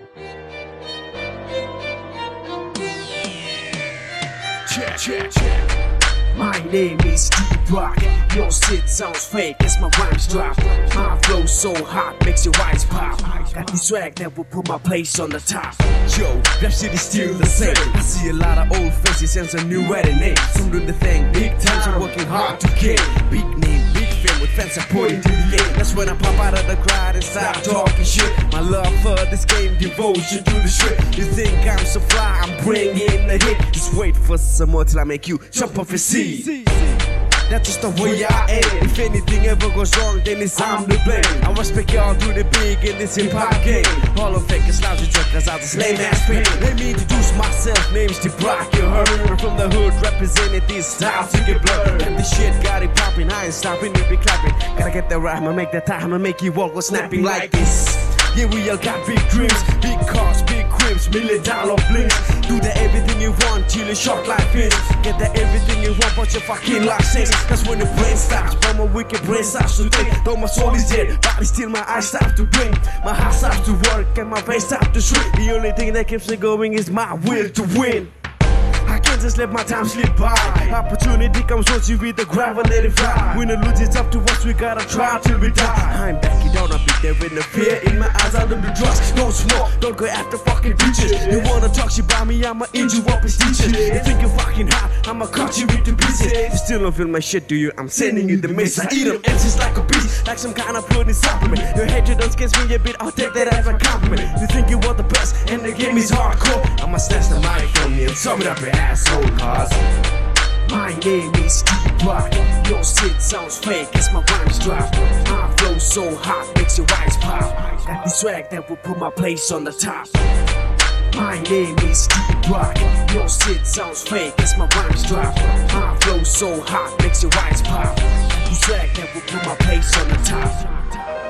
Check. My name is D-Rock. Your shit sounds fake as my rhymes drop. My flow so hot makes your eyes pop. Got the swag that will put my place on the top. Yo, rap shit is still the same. I see a lot of old faces and some new wedding names. Some do the thing big time, some working hard to get big name, big fame with fans supporting to the end. That's when I pop out of the crowd and start talking shit. My love for this game, devotion to the shit. You think I'm so fly, I'm bringing the hit. Just wait for some more till I make you jump off your seat. That's just the way I am. If anything ever goes wrong, then it's I'm to blame. I respect y'all through the big in this hip-hop game. All of fakers, lousy truckers, I just lame ass pain. Let me introduce myself, name's D-Rock, you heard. I'm from the hood, representing these styles to get blurred. And this shit got it popping, I ain't stopping, it be clapping. Gotta get that right, I'ma make that time, I'ma make you walk or snapping like this. Yeah, we all got big dreams, big cars, big cribs, $1 million blinks. Do that everything you want till it's short like this. Get that everything you want, but your fucking life sinks. That's when the brain stops, but my wicked brain starts to think. Though my soul is dead, body still, my eyes start to blink. My heart starts to work and my brain starts to shrink. The only thing that keeps me going is my will to win. I can't just let my time slip by. Opportunity comes once you read the ground and let it fly. Win or lose, it's up to us, we gotta try till we die. I ain't backing down, I'll be there with the fear in my eyes. I don't do drugs, don't smoke, don't go after fucking bitches. You wanna talk shit about me, I'ma eat you up in stitches. You think you're fucking hot, I'ma cut you into pieces. You still don't feel my shit, do you? I'm sending you the mess. I eat them MCs like a beast, like some kind of protein supplement. Your hatred don't scare me a bit, I'll take that as a compliment. You think you are the best, and the game is hardcore. I'ma snatch the mic from you and sum it up your asshole, cause my name is D-Rock. Your shit sounds fake as my rhymes drop. My flow so hot makes your eyes pop. Got the swag that will put my place on the top. My name is D-Rock. Your shit sounds fake as my rhymes drop. My flow so hot makes your eyes pop. Got the swag that will put my place on the top.